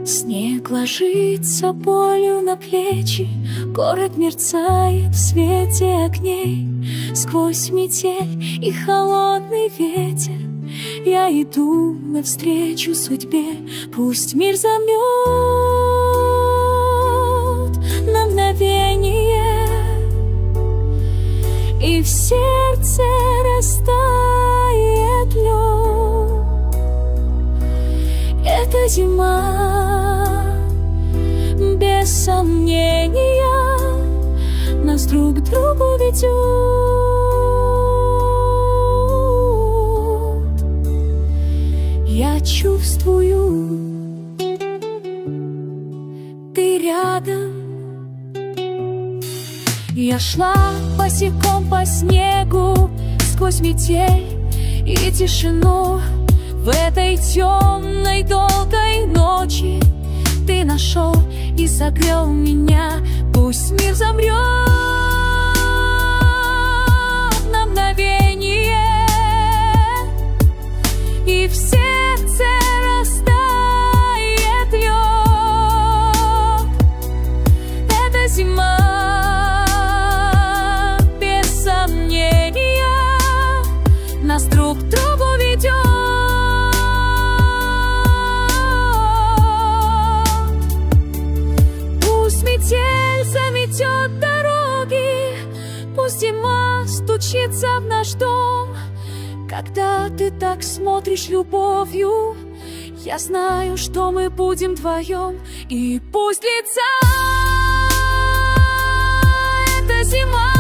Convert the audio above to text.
Снег ложится болью на плечи, город мерцает в свете огней. Сквозь метель и холодный ветер я иду навстречу судьбе. Пусть мир замрет на мгновение, и в сердце растает лед. Эта зима, без сомнения, нас друг к другу ведет. Я чувствую, ты рядом. Я шла босиком по снегу сквозь метель и тишину. В этой темной долгой ночи ты нашел и согрел меня. Пусть мир замрет на мгновение, и в сердце растает лед. Эта зима, без сомнения, нас друг к другу ведет. Метель заметет дороги, пусть зима стучится в наш дом. Когда ты так смотришь любовью, я знаю, что мы будем вдвоем. И пусть длится эта зима,